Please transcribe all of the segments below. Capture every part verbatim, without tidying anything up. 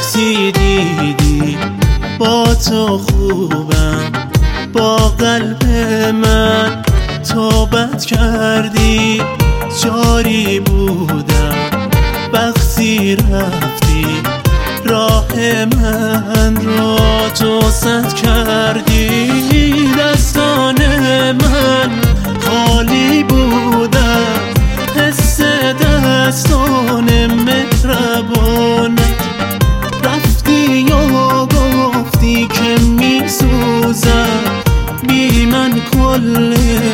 وقتی دیدی با تو خوبم، با قلب من تو بد کردی. جاری بودم وقتی رفتی، راه من رو تو سد کردی. دستان من خالی بودم، حس دستان مهربانت. رفتی و گفتی که می سوزم، بی من کل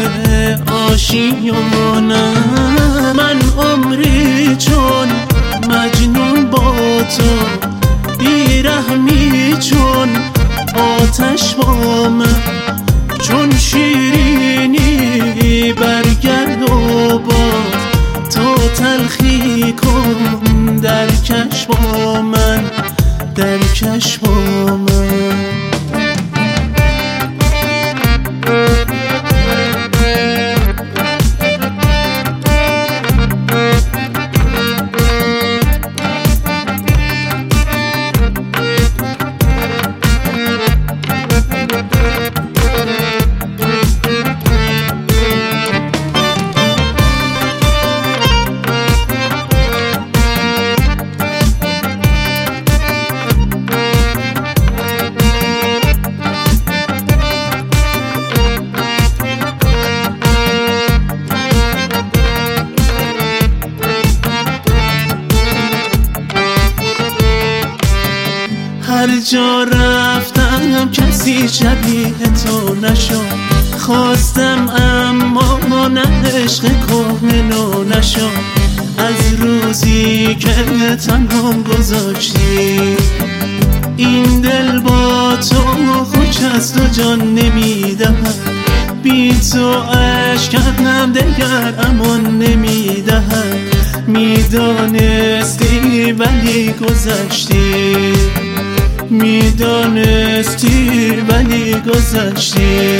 آشیانم. من عمری چون مجنون با تو، بی رحمی چون آتش با من. چون شیرینی برگرد و باز، تو تلخی کن در کش با من، در کش با من. هر جا رفتم کسی شبیه تو نشد. خواستم اما نه عشق کهنه نشد. از روزی که تنهام گذاشتی، این دل با تو خوش است و جان نمیدهد. بی تو عشقم دگر امان نمیدهد. میدانستی ولی گذشتی، میدانستی ولی گذشتی.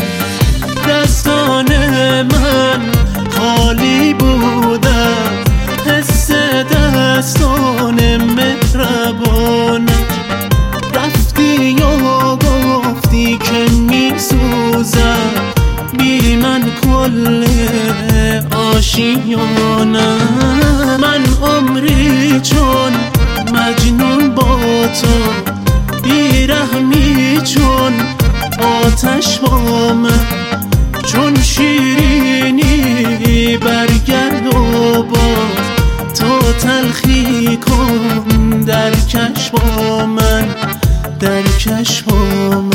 دستان من خالی بودم، حس دستان مهربانت. رفتی و گفتی که می سوزم، بی من کل آشیانم. من عمری چون مجنون با تو، بی رحمی چون آتش با من. چون شیرینی برگرد و باز، تو تلخی کن در کش با من، در کش با من.